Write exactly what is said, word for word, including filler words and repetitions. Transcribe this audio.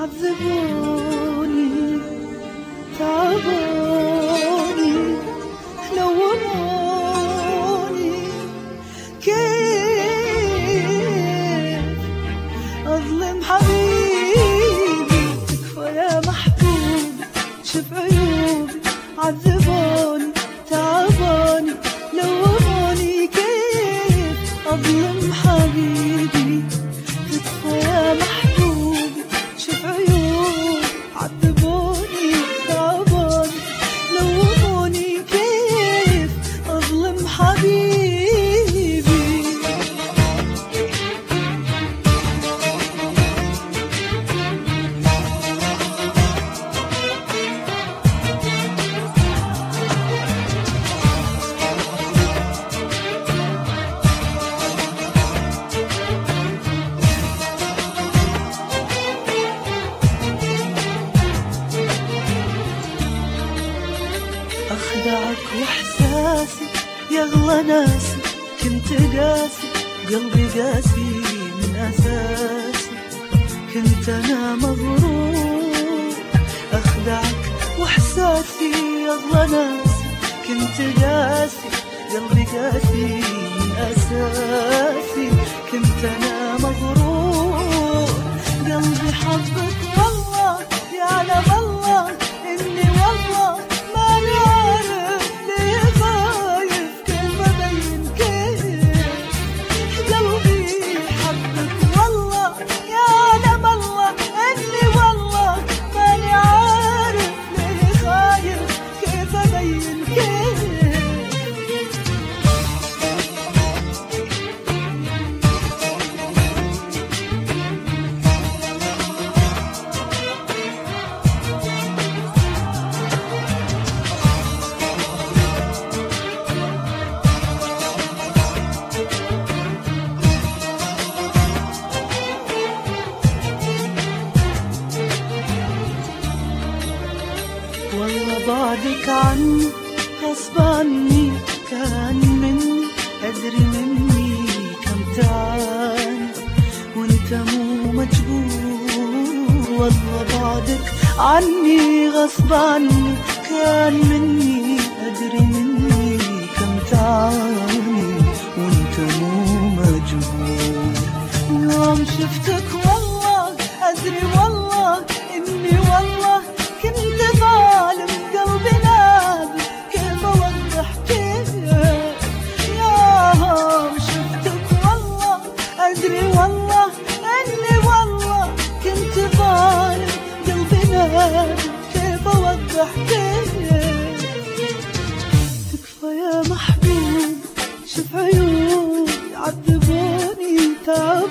عذبوني تعبوني لوموني، كيف أظلم حبيبي؟ تكفى يا محبوبي، شوف عيوبي، عذبوني تعبوني لوموني، كيف أظلم حبيبي؟ تكفى يا محبوبي، شوف عيوبي، عذبوني تعبوني لوموني، كيف أظلم حبيبي؟ أخدعك وإحساسي يغلى ناسي، كنت قاسي قلبي قاسي من أساسي، كنت أنا مغرور. أخدعك وإحساسي يغلى ناسي، كنت قاسي قلبي قاسي من أساسي، كنت أنا مغرور. قلبي حبك والله يعلم الله إني والله ماني عارف ليه خايف، كيف أبين كيف؟ قلبي حبك والله يعلم الله إني والله ماني عارف ليه خايف، كيف أبين كيف؟ والله بعدك عني غصب عني كان مني، أدري مني كم تعاني وانت مو مجبور. والله بعدك عني غصب عني كان مني، أدري مني كم تعاني وانت مو مجبور. يوم شفتك والله أدري والله إني والله كنت ظالم، قلبي نادي كيف أوضح كيف؟ يوم شفتك والله أدري والله إني والله كنت ظالم، قلبي نادي كيف أوضح كيف؟ تكفى يا محبوب، شوف عيوني عذبوني تعبوني